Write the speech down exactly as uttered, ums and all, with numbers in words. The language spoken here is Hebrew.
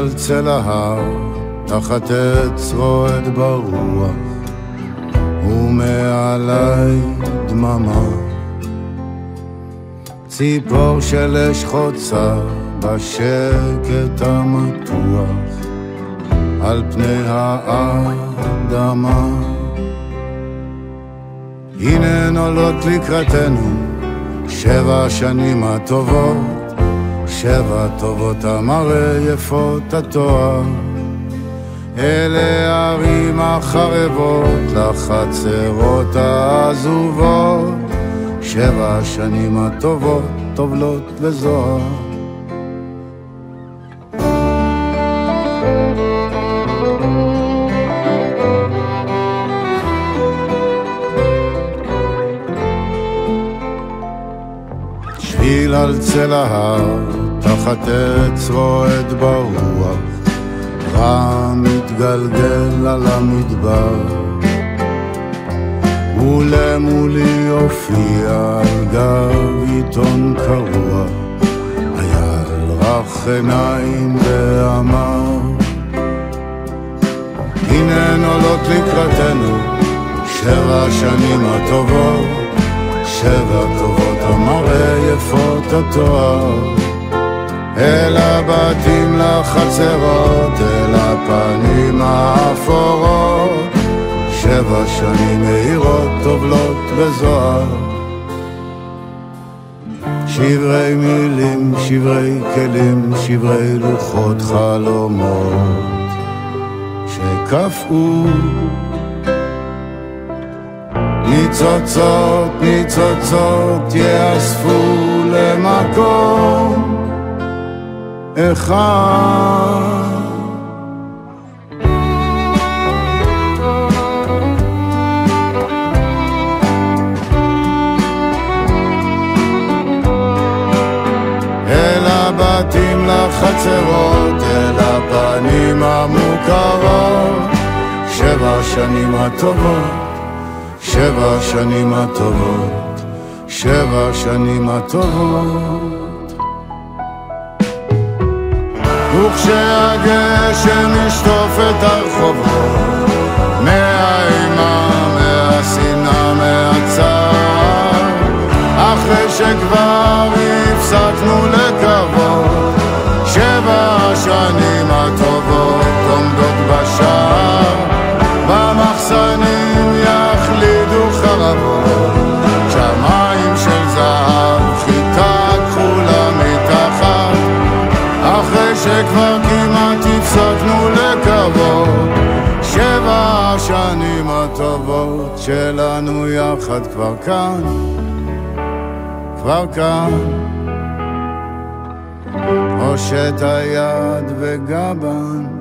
על צל ההר, תחת עץ רועד ברוח, ומעלי דממה. ציפור של אש חוצה בשקט המתוח על פני האדמה. הנה נולות לקראתנו שבע שנים הטובות, שבע טובות המראה יפות התואר. אלה הערים החרבות לחצרות העזובות, שבע שנים הטובות טובלות בזוהר. שביל על צל ההר, תחת עץ רועד ברוח, רע מתגלגל על המדבר. ולמולי הופיע על גב עיתון קרוע, אייל רך עיניים ואמר, הנה נולות לקראתנו שבע שנים הטובות, שבע טובות המראה יפות התואר. אל הבתים לחצרות, אל הפנים האפורות, שבע שנים מאירות טובלות בזוהר. שברי מילים, שברי כלים, שברי לוחות חלומות שקפאו. ניצוצות, ניצוצות יאספו למקום אחד. אל הבתים לחצרות, אל הפנים המוכרות, שבע שנים הטובות, שבע שנים הטובות, שבע שנים הטובות. וכשהגשם ישטוף את הרחובות, מהאימה, מהשנאה, מהצער, אחרי שכבר הפסקנו לקוות, שבע השנים הטובות עומדות בשער. במחסנים יחלידו חרבות, שמיים של זהב, חיטה כחולה מתחת, אחרי שכבר כמעט הפסקנו לקוות, שבע השנים הטובות שלנו יחד כבר כאן, כבר כאן. הושט היד וגבן